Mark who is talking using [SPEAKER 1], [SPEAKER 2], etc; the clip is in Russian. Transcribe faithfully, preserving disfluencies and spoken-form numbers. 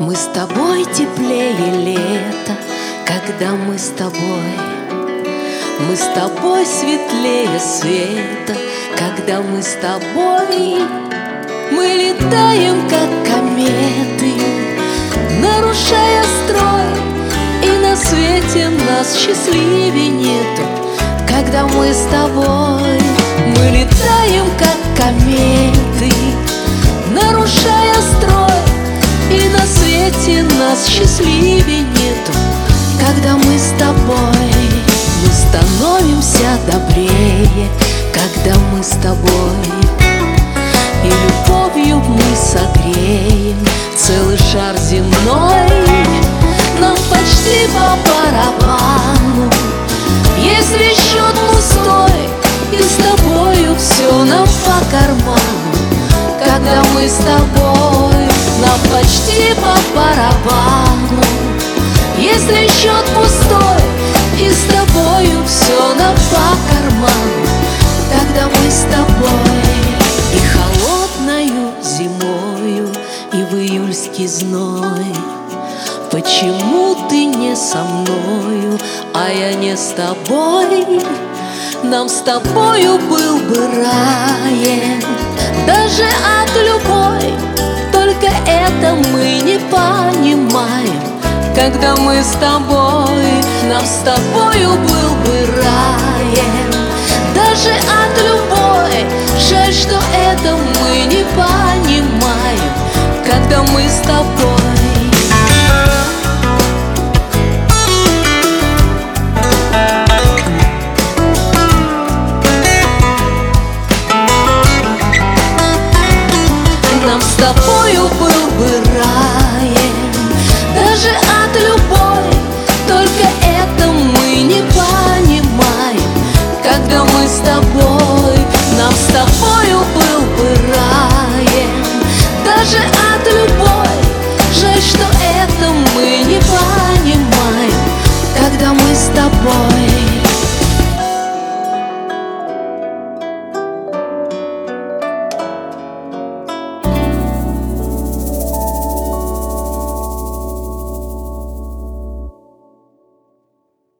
[SPEAKER 1] Мы с тобой теплее лета, когда мы с тобой. Мы с тобой светлее света, когда мы с тобой. Мы летаем, как кометы, нарушая строй, и на свете нас счастливее нету, когда мы с тобой. Мы летаем, как кометы, нарушая строй, и на свете нас счастливее нету, когда мы с тобой. Мы становимся добрее, когда мы с тобой, и любовью мы согреем целый шар земной. Нам почти по барабану, если счет пустой, и с тобою все нам по карману, когда мы с тобой. Нам почти по барабану, если счет пустой, и с тобою все нам по карману, когда мы с тобой. И холодною зимою, и в июльский зной. Почему ты не со мною, а я не с тобой? Нам с тобою был бы рай, даже от любой. Только это мы не понимаем, когда мы с тобой. Нам с тобою был бы рай, даже от любой. Жаль, что это мы не понимаем, когда мы с тобой. Нам с тобою было